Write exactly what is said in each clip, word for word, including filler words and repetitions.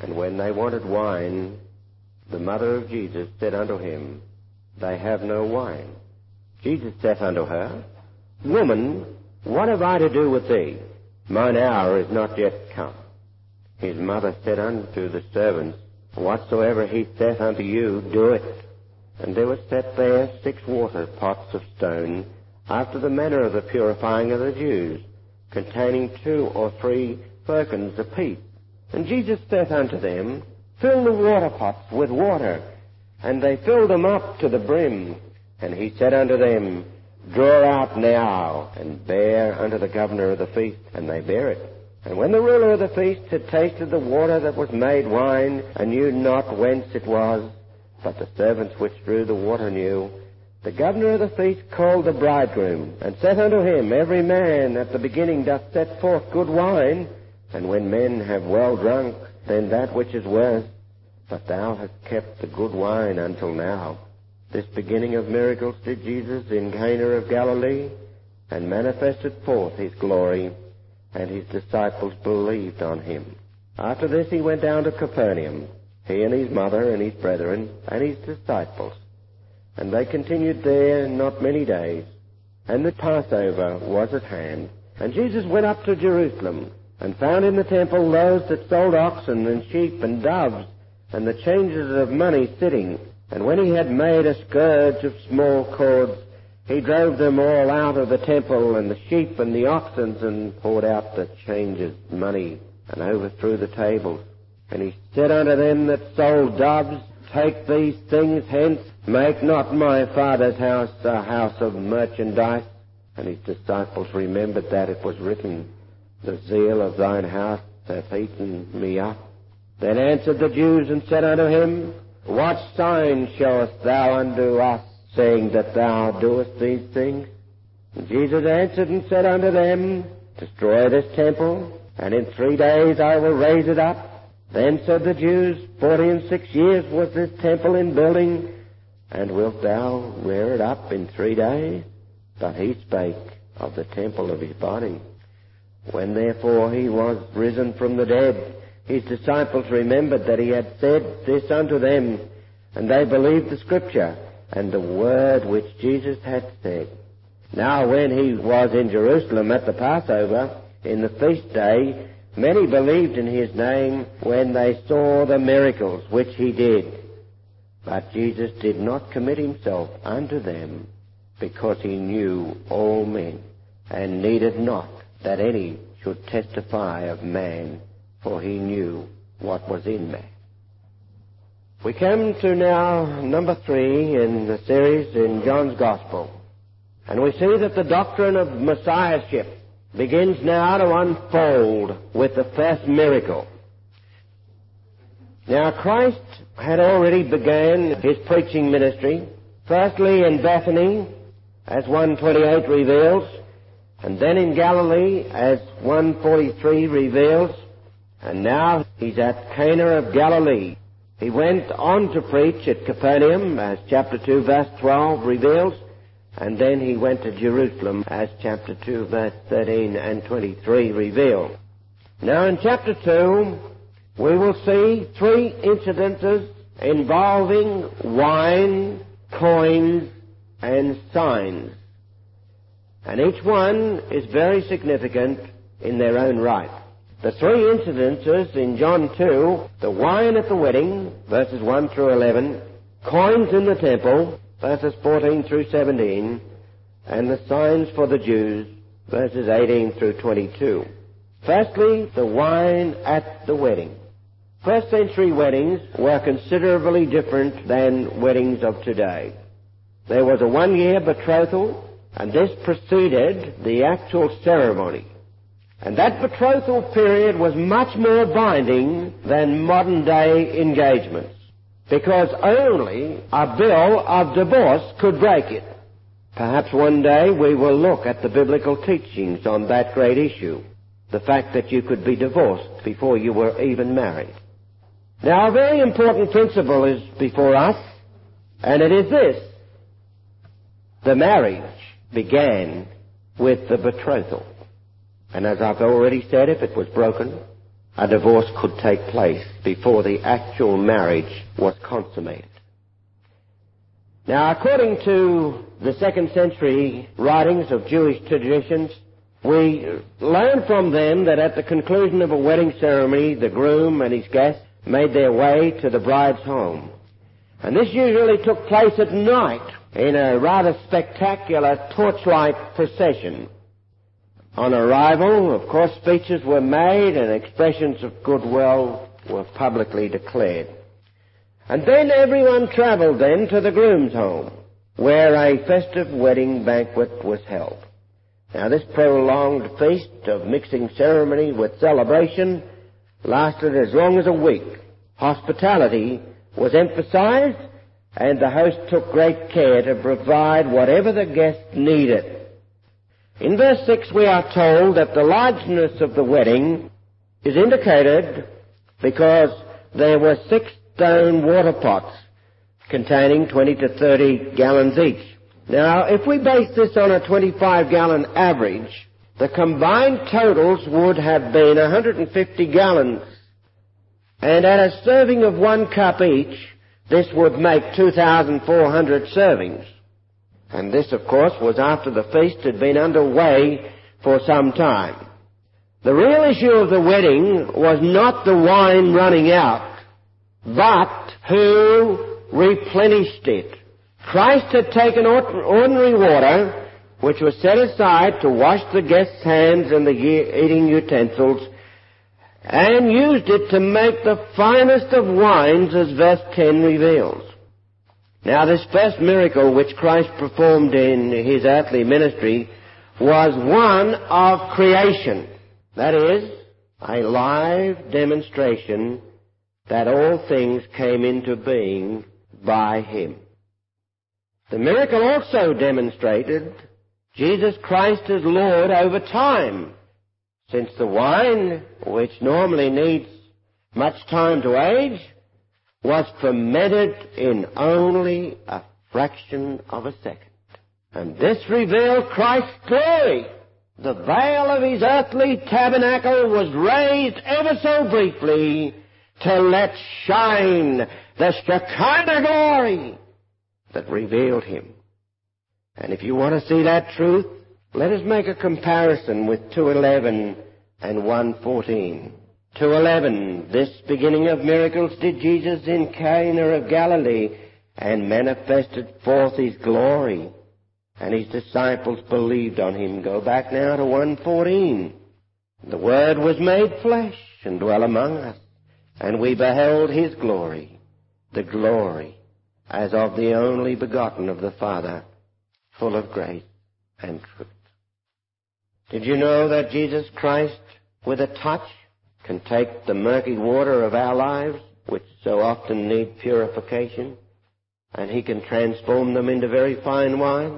And when they wanted wine, the mother of Jesus said unto him, They have no wine. Jesus saith unto her, Woman, what have I to do with thee? Mine hour is not yet come. His mother said unto the servants, Whatsoever he saith unto you, do it. And there were set there six water pots of stone, after the manner of the purifying of the Jews, containing two or three firkins apiece. And Jesus saith unto them, Fill the water pots with water. And they filled them up to the brim. And he said unto them, Draw out now, and bear unto the governor of the feast. And they bare it. And when the ruler of the feast had tasted the water that was made wine, and knew not whence it was, but the servants which drew the water knew, the governor of the feast called the bridegroom, and saith unto him, Every man at the beginning doth set forth good wine, and when men have well drunk, then that which is worse. But thou hast kept the good wine until now. This beginning of miracles did Jesus in Cana of Galilee, and manifested forth his glory, and his disciples believed on him. After this he went down to Capernaum, he and his mother and his brethren and his disciples. And they continued there not many days, and the Passover was at hand. And Jesus went up to Jerusalem, and found in the temple those that sold oxen and sheep and doves, and the changers of money sitting. And when he had made a scourge of small cords, he drove them all out of the temple, and the sheep and the oxen, and poured out the changers' money, and overthrew the tables. And he said unto them that sold doves, Take these things hence, make not my Father's house a house of merchandise. And his disciples remembered that it was written, The zeal of thine house hath eaten me up. Then answered the Jews and said unto him, What sign showest thou unto us, saying that thou doest these things? And Jesus answered and said unto them, Destroy this temple, and in three days I will raise it up. Then said the Jews, Forty and six years was this temple in building, and wilt thou rear it up in three days? But he spake of the temple of his body. When therefore he was risen from the dead, his disciples remembered that he had said this unto them, and they believed the Scripture, and the word which Jesus had said. Now when he was in Jerusalem at the Passover, in the feast day, many believed in his name when they saw the miracles which he did. But Jesus did not commit himself unto them, because he knew all men, and needed not that any should testify of man, for he knew what was in man. We come to now number three in the series in John's Gospel, and we see that the doctrine of Messiahship begins now to unfold with the first miracle. Now Christ had already began his preaching ministry, firstly in Bethany, as one twenty-eight reveals, and then in Galilee, as one forty-three reveals, and now he's at Cana of Galilee. He went on to preach at Capernaum, as chapter two, verse twelve reveals, and then he went to Jerusalem, as chapter two, verse thirteen and twenty-three reveal. Now in chapter two, we will see three incidences involving wine, coins, and signs. And each one is very significant in their own right. The three incidences in John two, the wine at the wedding, verses one through eleven, coins in the temple, verses fourteen through seventeen, and the signs for the Jews, verses eighteen through twenty-two. Firstly, the wine at the wedding. First century weddings were considerably different than weddings of today. There was a one-year betrothal, and this preceded the actual ceremony. And that betrothal period was much more binding than modern-day engagements, because only a bill of divorce could break it. Perhaps one day we will look at the biblical teachings on that great issue, the fact that you could be divorced before you were even married. Now, a very important principle is before us, and it is this. The marriage began with the betrothal. And as I've already said, if it was broken, a divorce could take place before the actual marriage was consummated. Now, according to the second century writings of Jewish traditions, we learn from them that at the conclusion of a wedding ceremony, the groom and his guests made their way to the bride's home. And this usually took place at night in a rather spectacular torchlight procession. On arrival, of course, speeches were made and expressions of goodwill were publicly declared. And then everyone travelled then to the groom's home, where a festive wedding banquet was held. Now, this prolonged feast of mixing ceremony with celebration lasted as long as a week. Hospitality was emphasized, and the host took great care to provide whatever the guest needed. In verse six we are told that the largeness of the wedding is indicated because there were six stone water pots containing twenty to thirty gallons each. Now, if we base this on a twenty-five gallon average, the combined totals would have been one hundred fifty gallons. And at a serving of one cup each, this would make two thousand four hundred servings. And this, of course, was after the feast had been underway for some time. The real issue of the wedding was not the wine running out, but who replenished it. Christ had taken ordinary water, which was set aside to wash the guests' hands and the eating utensils, and used it to make the finest of wines, as verse ten reveals. Now, this first miracle which Christ performed in his earthly ministry was one of creation. That is, a live demonstration that all things came into being by him. The miracle also demonstrated Jesus Christ as Lord over time, since the wine, which normally needs much time to age, was fermented in only a fraction of a second. And this revealed Christ's glory. The veil of his earthly tabernacle was raised ever so briefly to let shine the Shekinah glory that revealed him. And if you want to see that truth, let us make a comparison with two eleven and one fourteen. two eleven, this beginning of miracles did Jesus in Cana of Galilee, and manifested forth his glory, and his disciples believed on him. Go back now to one fourteen. The Word was made flesh and dwelt among us, and we beheld his glory, the glory as of the only begotten of the Father, full of grace and truth. Did you know that Jesus Christ, with a touch, can take the murky water of our lives, which so often need purification, and he can transform them into very fine wine?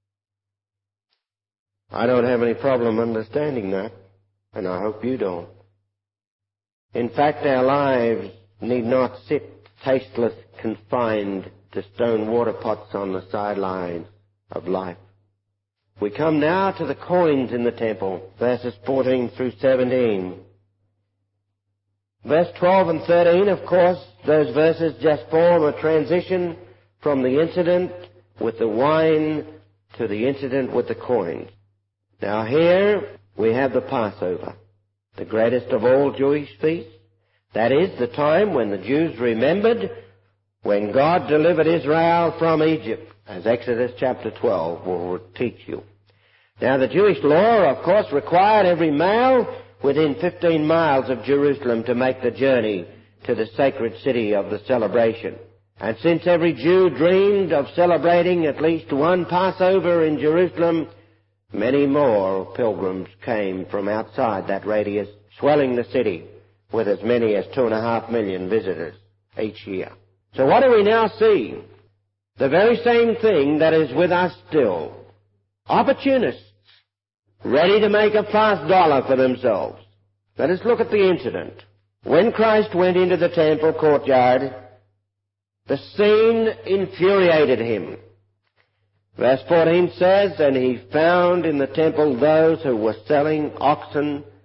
I don't have any problem understanding that, and I hope you don't. In fact, our lives need not sit tasteless, confined to stone water pots on the sidelines of life. We come now to the coins in the temple, verses fourteen through seventeen. Verse twelve and thirteen, of course, those verses just form a transition from the incident with the wine to the incident with the coins. Now here we have the Passover, the greatest of all Jewish feasts. That is the time when the Jews remembered when God delivered Israel from Egypt, as Exodus chapter twelve will teach you. Now, the Jewish law, of course, required every male within fifteen miles of Jerusalem to make the journey to the sacred city of the celebration. And since every Jew dreamed of celebrating at least one Passover in Jerusalem, many more pilgrims came from outside that radius, swelling the city with as many as two and a half million visitors each year. So what do we now see? The very same thing that is with us still. Opportunists, ready to make a fast dollar for themselves. Let us look at the incident. When Christ went into the temple courtyard, the scene infuriated him. Verse fourteen says, "And he found in the temple those who were selling oxen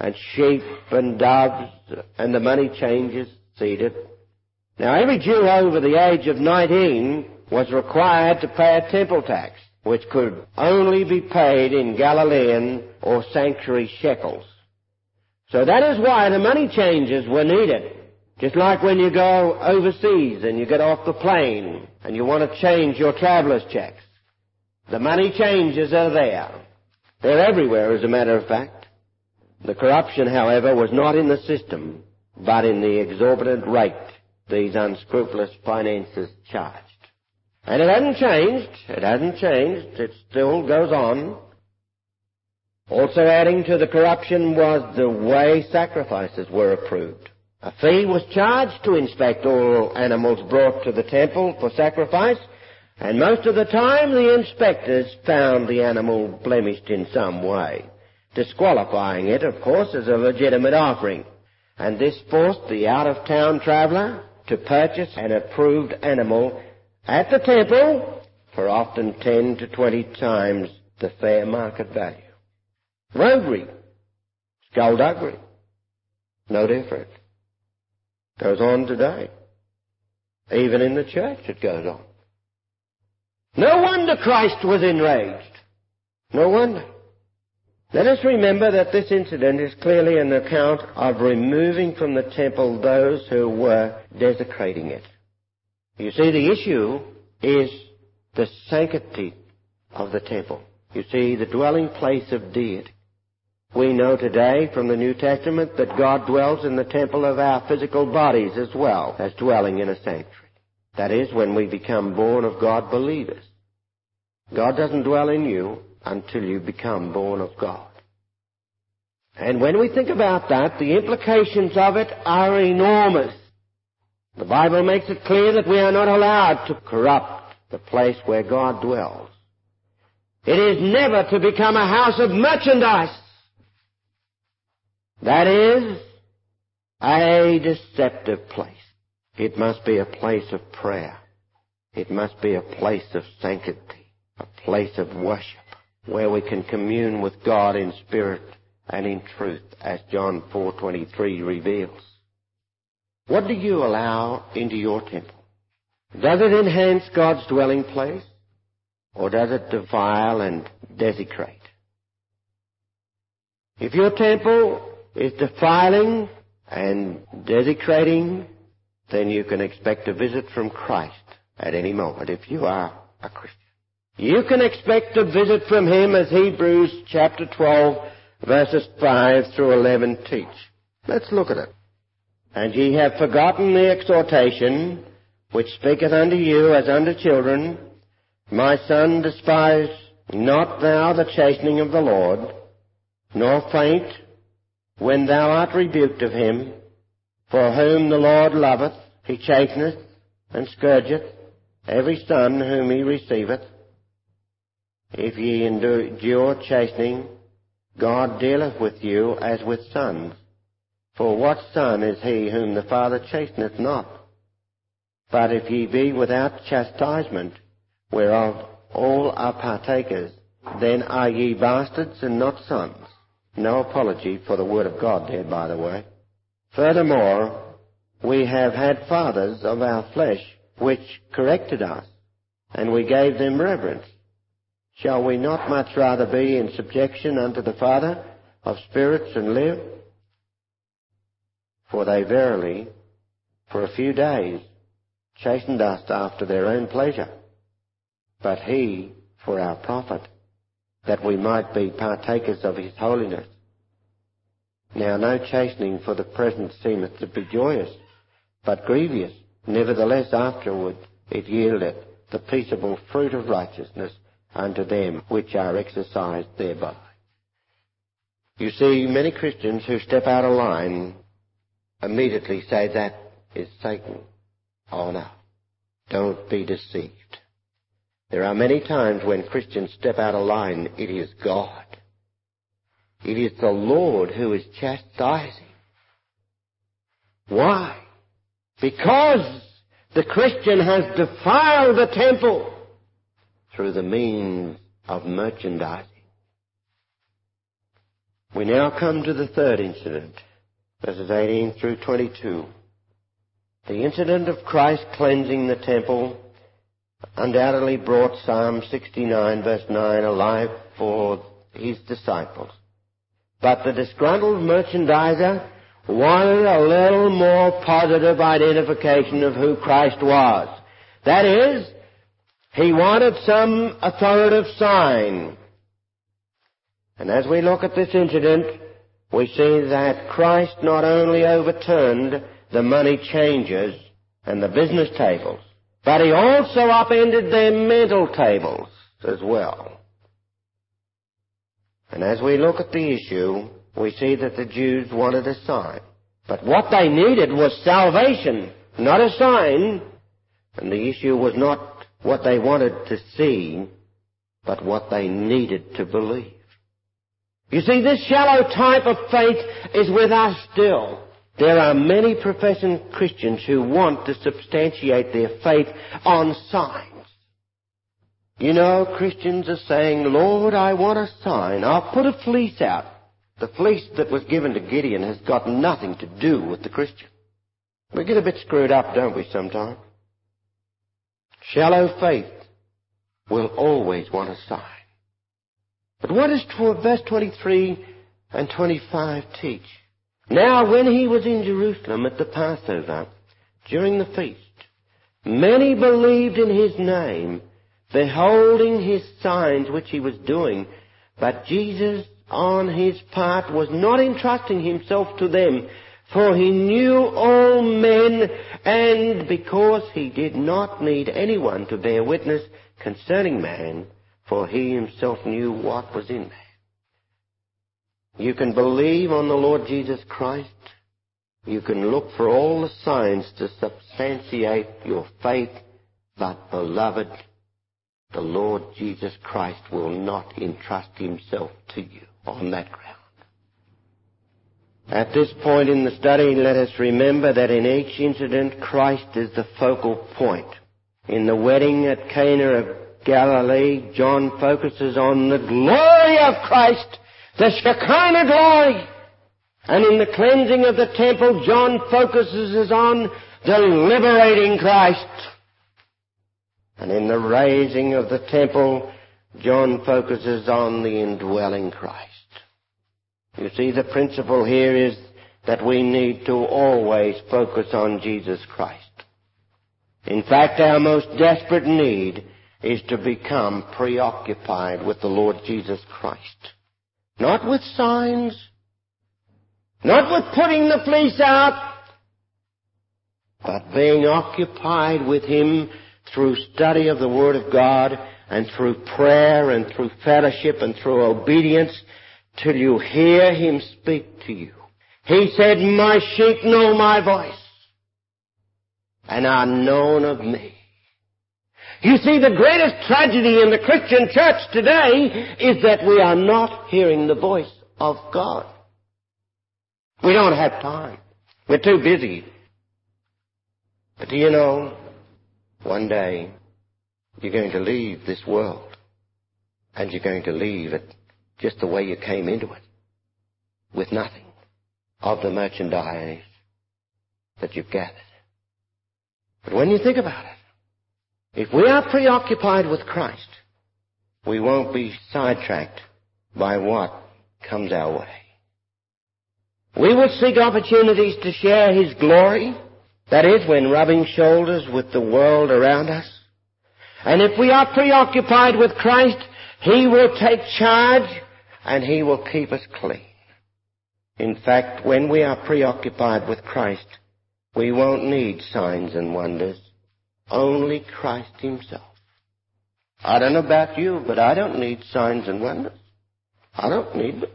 and sheep and doves and the money changers seated. Now every Jew over the age of nineteen was required to pay a temple tax, which could only be paid in Galilean or sanctuary shekels. So that is why the money changers were needed. Just like when you go overseas and you get off the plane and you want to change your traveler's checks. The money changers are there. They're everywhere, as a matter of fact. The corruption, however, was not in the system, but in the exorbitant rate these unscrupulous financiers charged. And it hasn't changed. It hasn't changed. It still goes on. Also adding to the corruption was the way sacrifices were approved. A fee was charged to inspect all animals brought to the temple for sacrifice, and most of the time the inspectors found the animal blemished in some way, disqualifying it, of course, as a legitimate offering. And this forced the out-of-town traveller to purchase an approved animal at the temple for often ten to twenty times the fair market value. Roguery, skullduggery, no different. Goes on today. Even in the church it goes on. No wonder Christ was enraged. No wonder. Let us remember that this incident is clearly an account of removing from the temple those who were desecrating it. You see, the issue is the sanctity of the temple. You see, the dwelling place of deity. We know today from the New Testament that God dwells in the temple of our physical bodies as well as dwelling in a sanctuary. That is, when we become born of God believers. God doesn't dwell in you until you become born of God. And when we think about that, the implications of it are enormous. The Bible makes it clear that we are not allowed to corrupt the place where God dwells. It is never to become a house of merchandise. That is a deceptive place. It must be a place of prayer. It must be a place of sanctity, a place of worship, where we can commune with God in spirit and in truth, as John four twenty-three reveals. What do you allow into your temple? Does it enhance God's dwelling place, or does it defile and desecrate? If your temple is defiling and desecrating, then you can expect a visit from Christ at any moment if you are a Christian. You can expect a visit from Him, as Hebrews chapter twelve verses five through eleven teach. Let's look at it. And ye have forgotten the exhortation which speaketh unto you as unto children. My son, despise not thou the chastening of the Lord, nor faint when thou art rebuked of him. For whom the Lord loveth, he chasteneth and scourgeth every son whom he receiveth. If ye endure chastening, God dealeth with you as with sons. For what son is he whom the Father chasteneth not? But if ye be without chastisement, whereof all are partakers, then are ye bastards and not sons. No apology for the word of God there, by the way. Furthermore, we have had fathers of our flesh which corrected us, and we gave them reverence. Shall we not much rather be in subjection unto the Father of spirits and live? For they verily, for a few days, chastened us after their own pleasure, but He for our profit, that we might be partakers of His holiness. Now no chastening for the present seemeth to be joyous, but grievous. Nevertheless afterward it yieldeth the peaceable fruit of righteousness unto them which are exercised thereby. You see, many Christians who step out of line immediately say that is Satan. Oh no, don't be deceived. There are many times when Christians step out of line, it is God. It is the Lord who is chastising. Why? Because the Christian has defiled the temple through the means of merchandising. We now come to the third incident, verses eighteen through twenty-two. The incident of Christ cleansing the temple undoubtedly brought Psalm sixty-nine, verse nine, alive for his disciples. But the disgruntled merchandiser wanted a little more positive identification of who Christ was. That is, he wanted some authoritative sign. And as we look at this incident, we see that Christ not only overturned the money changers and the business tables, but he also upended their mental tables as well. And as we look at the issue, we see that the Jews wanted a sign. But what they needed was salvation, not a sign. And the issue was not what they wanted to see, but what they needed to believe. You see, this shallow type of faith is with us still. There are many professing Christians who want to substantiate their faith on signs. You know, Christians are saying, Lord, I want a sign. I'll put a fleece out. The fleece that was given to Gideon has got nothing to do with the Christian. We get a bit screwed up, don't we, sometimes? Shallow faith will always want a sign. But what does verse twenty-three and twenty-five teach? Now, when he was in Jerusalem at the Passover, during the feast, many believed in his name, beholding his signs which he was doing. But Jesus, on his part, was not entrusting himself to them, for he knew all men, and because he did not need anyone to bear witness concerning man, for he himself knew what was in man. You can believe on the Lord Jesus Christ. You can look for all the signs to substantiate your faith, but, beloved, the Lord Jesus Christ will not entrust himself to you on that ground. At this point in the study, let us remember that in each incident, Christ is the focal point. In the wedding at Cana of Galilee, John focuses on the glory of Christ, the Shekinah glory. And in the cleansing of the temple, John focuses on the liberating Christ. And in the raising of the temple, John focuses on the indwelling Christ. You see, the principle here is that we need to always focus on Jesus Christ. In fact, our most desperate need is to become preoccupied with the Lord Jesus Christ. Not with signs, not with putting the fleece out, but being occupied with him through study of the Word of God and through prayer and through fellowship and through obedience till you hear him speak to you. He said, my sheep know my voice and are known of me. You see, the greatest tragedy in the Christian church today is that we are not hearing the voice of God. We don't have time. We're too busy. But do you know, one day you're going to leave this world, and you're going to leave it just the way you came into it, with nothing of the merchandise that you've gathered. But when you think about it, if we are preoccupied with Christ, we won't be sidetracked by what comes our way. We will seek opportunities to share his glory, that is, when rubbing shoulders with the world around us. And if we are preoccupied with Christ, he will take charge and he will keep us clean. In fact, when we are preoccupied with Christ, we won't need signs and wonders. Only Christ himself. I don't know about you, but I don't need signs and wonders. I don't need them.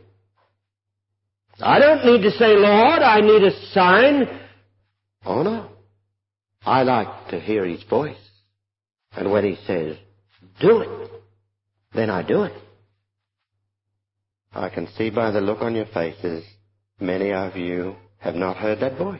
I don't need to say, Lord, I need a sign. Oh, no. I like to hear his voice. And when he says, do it, then I do it. I can see by the look on your faces, many of you have not heard that voice.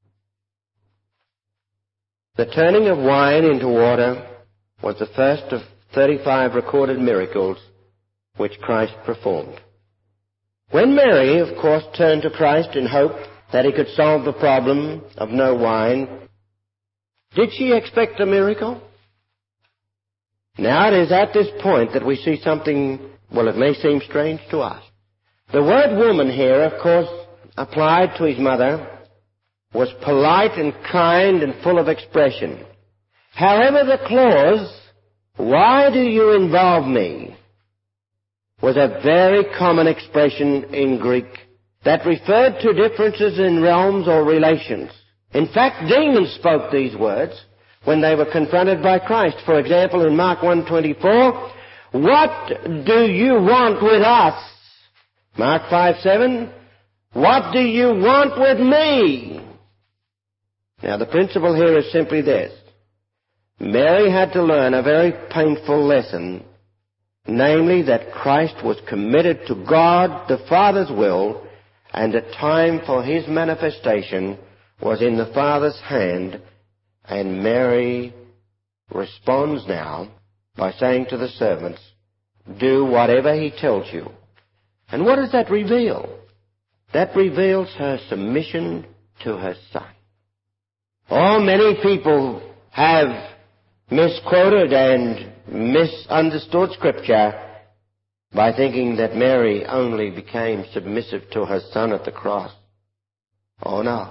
The turning of wine into water was the first of thirty-five recorded miracles which Christ performed. When Mary, of course, turned to Christ in hope that he could solve the problem of no wine, did she expect a miracle? Now it is at this point that we see something, well, it may seem strange to us. The word woman here, of course, applied to his mother, was polite and kind and full of expression. However, the clause, "Why do you involve me?" was a very common expression in Greek that referred to differences in realms or relations. In fact, demons spoke these words when they were confronted by Christ. For example, in Mark one twenty-four, "What do you want with us?" Mark five seven, "What do you want with me?" Now, the principle here is simply this. Mary had to learn a very painful lesson, namely that Christ was committed to God the Father's will, and the time for his manifestation was in the Father's hand, and Mary responds now by saying to the servants, "Do whatever he tells you." And what does that reveal? That reveals her submission to her Son. Oh, many people have misquoted and misunderstood Scripture by thinking that Mary only became submissive to her Son at the cross. Oh, no.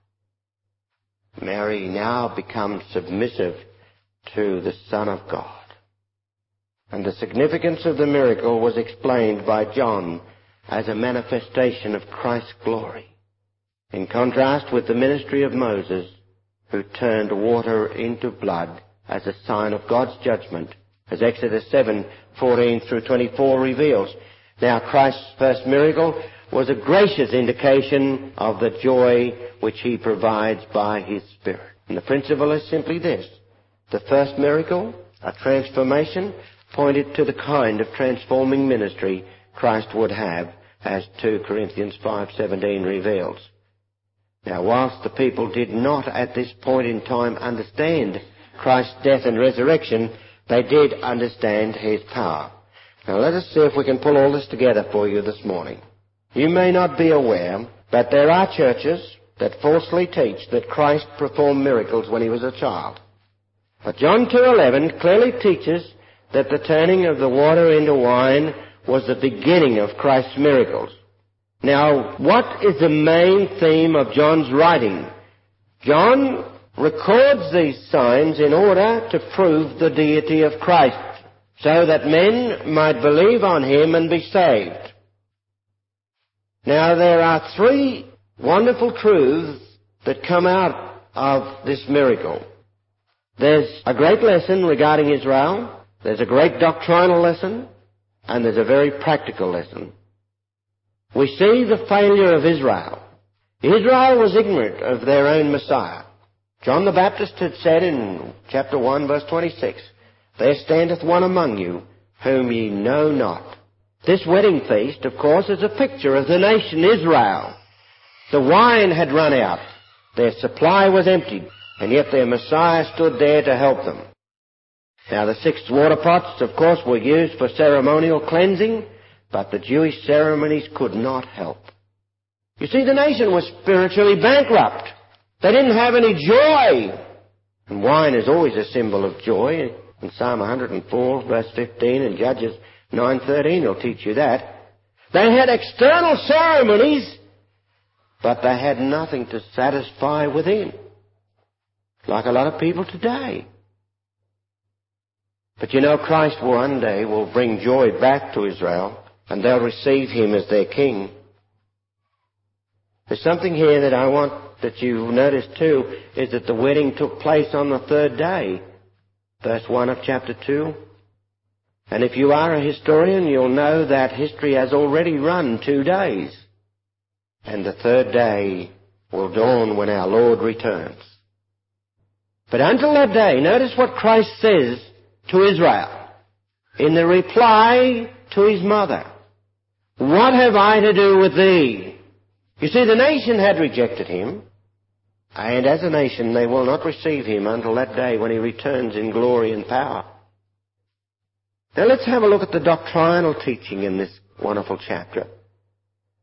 Mary now becomes submissive to the Son of God. And the significance of the miracle was explained by John as a manifestation of Christ's glory, in contrast with the ministry of Moses, who turned water into blood as a sign of God's judgment, as Exodus seven fourteen through twenty-four reveals. Now, Christ's first miracle was a gracious indication of the joy which he provides by his Spirit. And the principle is simply this. The first miracle, a transformation, pointed to the kind of transforming ministry Christ would have, as two Corinthians five seventeen reveals. Now, whilst the people did not at this point in time understand Christ's death and resurrection, they did understand his power. Now, let us see if we can pull all this together for you this morning. You may not be aware, but there are churches that falsely teach that Christ performed miracles when he was a child. But John two eleven clearly teaches that the turning of the water into wine was the beginning of Christ's miracles. Now, what is the main theme of John's writing? John records these signs in order to prove the deity of Christ, so that men might believe on him and be saved. Now, there are three wonderful truths that come out of this miracle. There's a great lesson regarding Israel, there's a great doctrinal lesson, and there's a very practical lesson. We see the failure of Israel. Israel was ignorant of their own Messiah. John the Baptist had said in chapter one, verse twenty-six, "There standeth one among you, whom ye know not." This wedding feast, of course, is a picture of the nation Israel. The wine had run out. Their supply was emptied, and yet their Messiah stood there to help them. Now, the six water pots, of course, were used for ceremonial cleansing, but the Jewish ceremonies could not help. You see, the nation was spiritually bankrupt. They didn't have any joy. And wine is always a symbol of joy. In Psalm one hundred four, verse fifteen, and Judges nine thirteen will teach you that. They had external ceremonies, but they had nothing to satisfy within, like a lot of people today. But you know, Christ one day will bring joy back to Israel, and they'll receive him as their king. There's something here that I want that you notice too, is that the wedding took place on the third day. Verse one of chapter two. And if you are a historian, you'll know that history has already run two days. And the third day will dawn when our Lord returns. But until that day, notice what Christ says to Israel in the reply to his mother. "What have I to do with thee?" You see, the nation had rejected him, and as a nation they will not receive him until that day when he returns in glory and power. Now let's have a look at the doctrinal teaching in this wonderful chapter.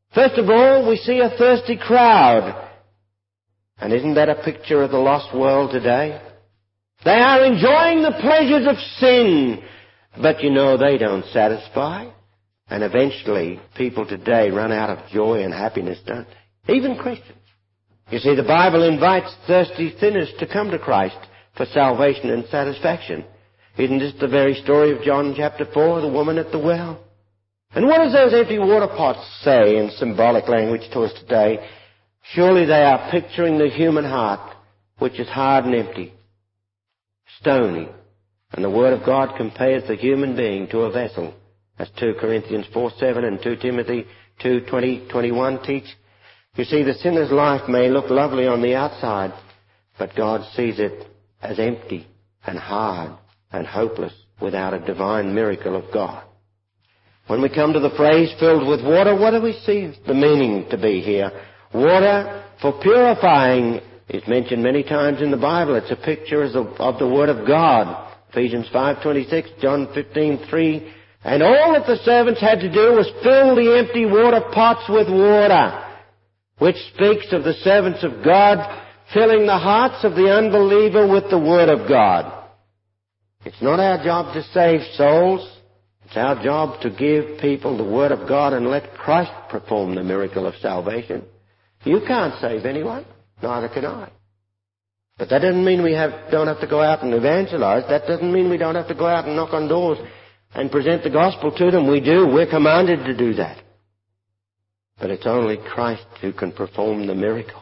First of all, we see a thirsty crowd. And isn't that a picture of the lost world today? They are enjoying the pleasures of sin, but you know they don't satisfy. And eventually, people today run out of joy and happiness, don't they? Even Christians. You see, the Bible invites thirsty sinners to come to Christ for salvation and satisfaction. Isn't this the very story of John chapter four, the woman at the well? And what does those empty water pots say in symbolic language to us today? Surely they are picturing the human heart, which is hard and empty, stony. And the Word of God compares the human being to a vessel, as two Corinthians four seven and two Timothy two twenty, twenty-one teach. You see, the sinner's life may look lovely on the outside, but God sees it as empty and hard and hopeless without a divine miracle of God. When we come to the phrase filled with water, what do we see the meaning to be here? Water for purifying is mentioned many times in the Bible. It's a picture of the Word of God. Ephesians five twenty-six, John fifteen three. And all that the servants had to do was fill the empty water pots with water, which speaks of the servants of God filling the hearts of the unbeliever with the Word of God. It's not our job to save souls. It's our job to give people the Word of God and let Christ perform the miracle of salvation. You can't save anyone. Neither can I. But that doesn't mean we have, don't have to go out and evangelize. That doesn't mean we don't have to go out and knock on doors and present the gospel to them. We do. We're commanded to do that. But it's only Christ who can perform the miracle.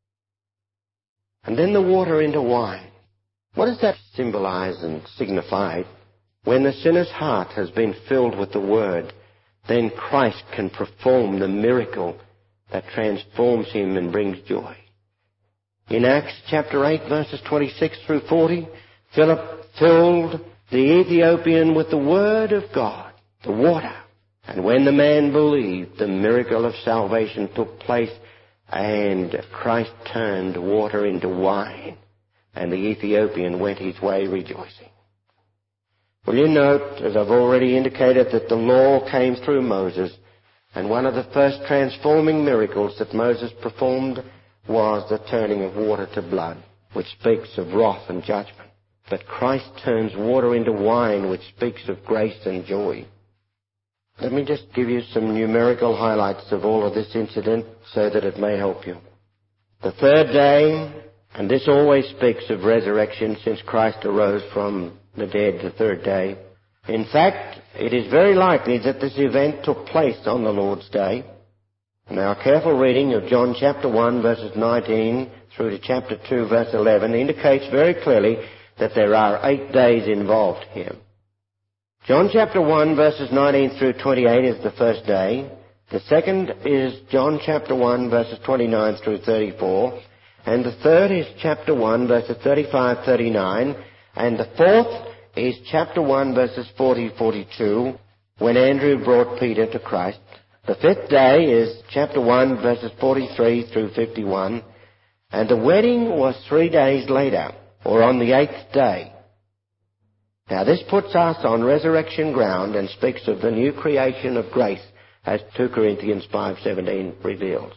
And then the water into wine. What does that symbolize and signify? When the sinner's heart has been filled with the Word, then Christ can perform the miracle that transforms him and brings joy. In Acts chapter eight, verses twenty-six through forty, Philip filled the Ethiopian with the Word of God, the water. And when the man believed, the miracle of salvation took place, and Christ turned water into wine, and the Ethiopian went his way rejoicing. Well, you note, as I've already indicated, that the law came through Moses, and one of the first transforming miracles that Moses performed was the turning of water to blood, which speaks of wrath and judgment. But Christ turns water into wine, which speaks of grace and joy. Let me just give you some numerical highlights of all of this incident so that it may help you. The third day, and this always speaks of resurrection since Christ arose from the dead the third day. In fact, it is very likely that this event took place on the Lord's Day. Now, a careful reading of John chapter one, verses nineteen through to chapter two, verse eleven indicates very clearly that there are eight days involved here. John chapter one, verses nineteen through twenty-eight is the first day. The second is John chapter one, verses twenty-nine through thirty-four. And the third is chapter one, verses thirty-five, thirty-nine. And the fourth is chapter one, verses forty, forty-two, when Andrew brought Peter to Christ. The fifth day is chapter one, verses forty-three through fifty-one. And the wedding was three days later, or on the eighth day. Now this puts us on resurrection ground and speaks of the new creation of grace, as two Corinthians five seventeen reveals.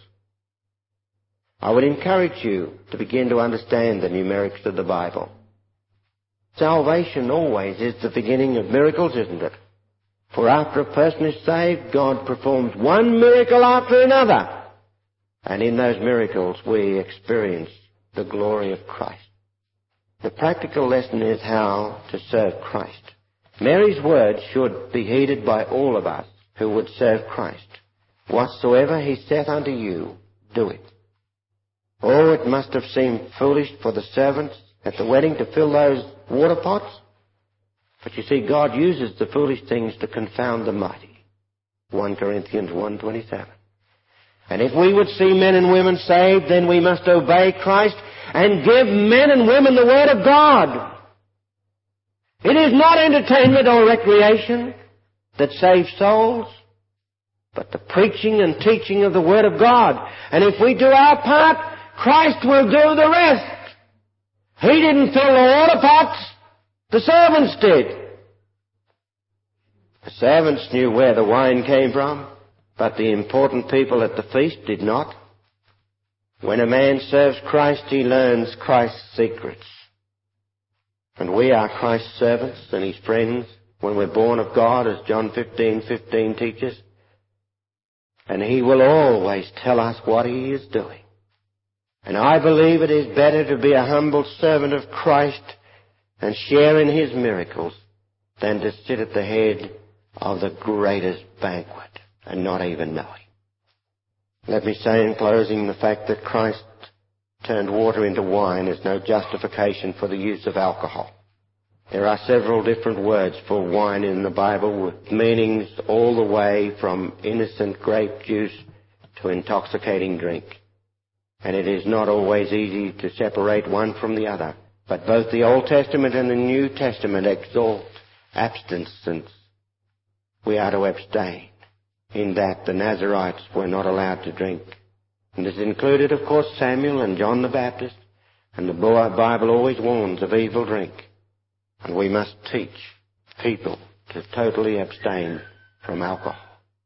I would encourage you to begin to understand the numerics of the Bible. Salvation always is the beginning of miracles, isn't it? For after a person is saved, God performs one miracle after another. And in those miracles we experience the glory of Christ. The practical lesson is how to serve Christ. Mary's words should be heeded by all of us who would serve Christ. Whatsoever he saith unto you, do it. Oh, it must have seemed foolish for the servants at the wedding to fill those water pots. But you see, God uses the foolish things to confound the mighty. First Corinthians one twenty-seven. And if we would see men and women saved, then we must obey Christ and give men and women the Word of God. It is not entertainment or recreation that saves souls, but the preaching and teaching of the Word of God. And if we do our part, Christ will do the rest. He didn't fill the water pots. The servants did. The servants knew where the wine came from. but the important people at the feast did not. When a man serves Christ, he learns Christ's secrets. And we are Christ's servants and his friends when we're born of God, as John fifteen fifteen teaches. And he will always tell us what he is doing. And I believe it is better to be a humble servant of Christ and share in his miracles than to sit at the head of the greatest banquet and not even know him. Let me say in closing, the fact that Christ turned water into wine is no justification for the use of alcohol. There are several different words for wine in the Bible with meanings all the way from innocent grape juice to intoxicating drink. And it is not always easy to separate one from the other. But both the Old Testament and the New Testament exalt abstinence. We are to abstain, in that the Nazarites were not allowed to drink. And this included, of course, Samuel and John the Baptist. And the Bible always warns of evil drink. And we must teach people to totally abstain from alcohol.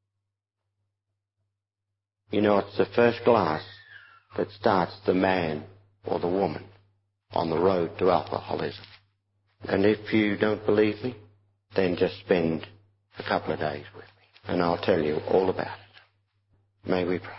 You know, it's the first glass that starts the man or the woman on the road to alcoholism. And if you don't believe me, then just spend a couple of days with me, and I'll tell you all about it. May we pray.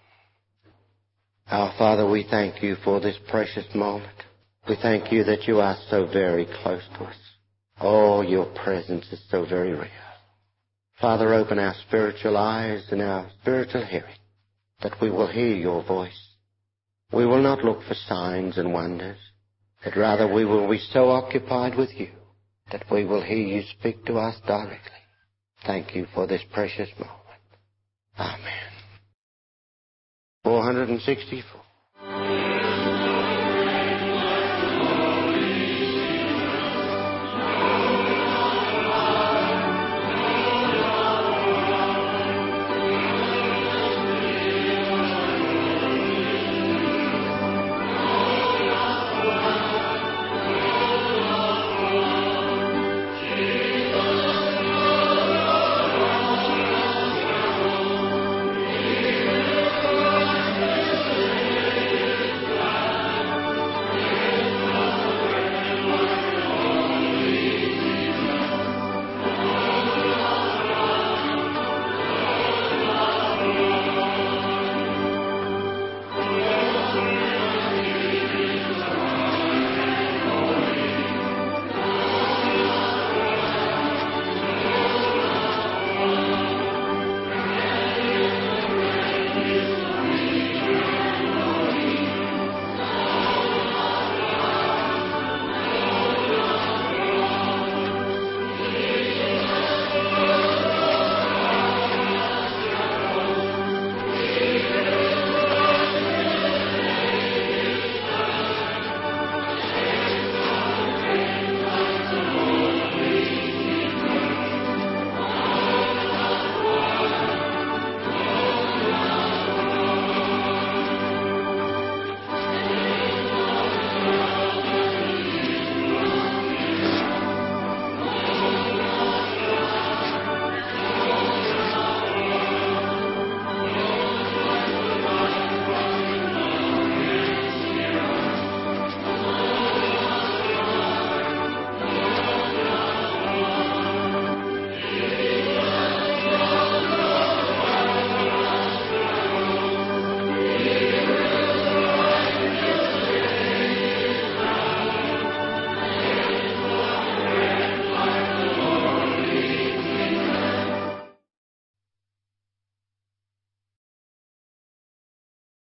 Our Father, we thank you for this precious moment. We thank you that you are so very close to us. Oh, your presence is so very real. Father, open our spiritual eyes and our spiritual hearing, that we will hear your voice. We will not look for signs and wonders, but rather we will be so occupied with you that we will hear you speak to us directly. Thank you for this precious moment. Amen. four hundred sixty-four.